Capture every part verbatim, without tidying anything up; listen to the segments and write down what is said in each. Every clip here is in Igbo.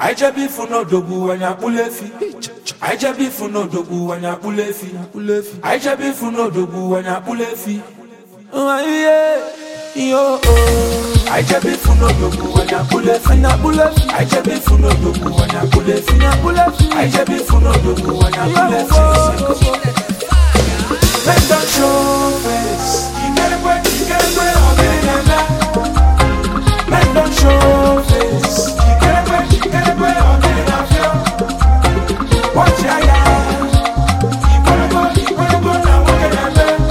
I just be for no dogu when I pull a fee. I just be for no dogu when I pull a fee. I just be for no dogu when I pull a fee. Oh yeah, yo oh. I just be for no dogu when I pull a fee. I just be for no dogu when I pull a fee. I just be for no dogu when I pull a fee. Men don't show face. You get away, you get away, I'm getting that. Men don't show face. You get away, you get away, I'm getting that. Watch ya, ya. You wanna go, you wanna go now, what can I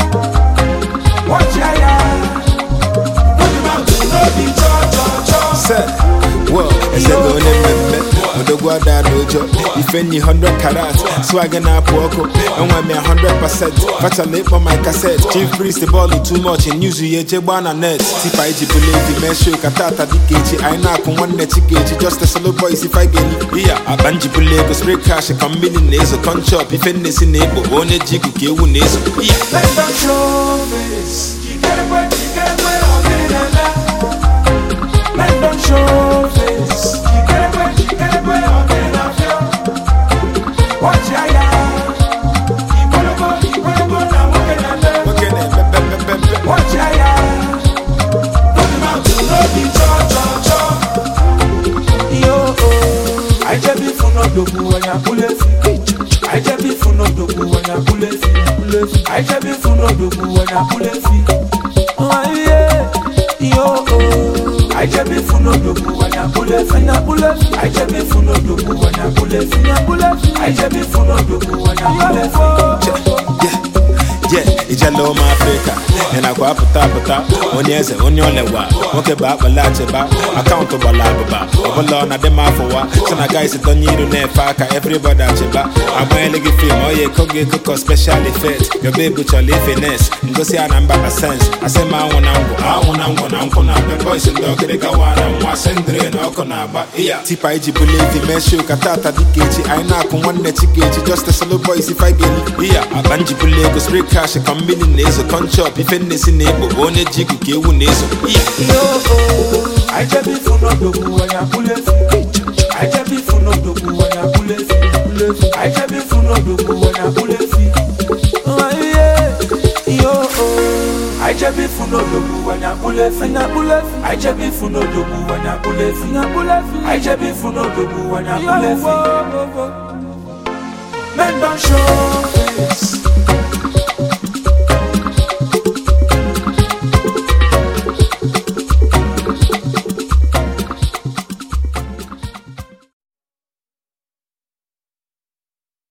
do? Watch ya, ya. Put him out to no be cho, cho, cho. Sir, well, it's a good name. Odogwada dojo, if any hundred carats, swagging up woko, and when me a hundred percent, catch a lip on my cassette. Chief priest the ball too much in news ye jebana net. Tipa iji believe the mesho katata dikeji, I knock on one net gauge, just a solo boys if I get it. Yeah, a banji bulego spray cash, a combining naso, con chop, if any sin neighbor, one jigu kewu naso. Yeah, let them show face. You get away, you get away, I'll get it that. Let them show face. You get away, you get away, I'll get it that. Watch ya, ya. You wanna go, you wanna go now, what can I do? What can I do? Watch ya, ya. Put him out to no be cho, cho, cho. Yo, oh. I just be for no dogu when I pull a fee. I just be for no dogu when I pull a fee. I just be for no dogu when I pull a fee. Oh yeah, yo oh. I just be for no dogu when I pull a fee. I just be for no dogu when I pull a fee. I just be for no dogu when I pull a fee. Yeah, it's a low Africa. And I go up a tap, on yes, on your lewa. Okay, back, but large about accountable lababa. Overlord, not the mafia. So, I guys don't need to net faka, everybody at your back. I'm wearing a film, oh, yeah, cook it, cook special effect. Your baby, your finesse, and go see a number of sense. I say, my one, I want, I want, I'm gonna have the boys and dog, they go on and was sending no conaba. Yeah, Tipa Iji believe the mesho, Katata, Dikeji, I knock on one net gauge, just a solo boys if I get it. Yeah, a banji bulego, spray cash, a combination naso, con chop, if any sin neighbor, one jigu kewu naso. Yo, oh, I just be for no dogu when I pull a fee. I just be for no dogu when I pull a fee. I just be for no dogu when I pull a fee. Oh yeah, yo oh. I just be for no dogu when I pull a fee. I just be for no dogu when I pull a fee. I just be for no dogu when I pull a fee. Men don't show.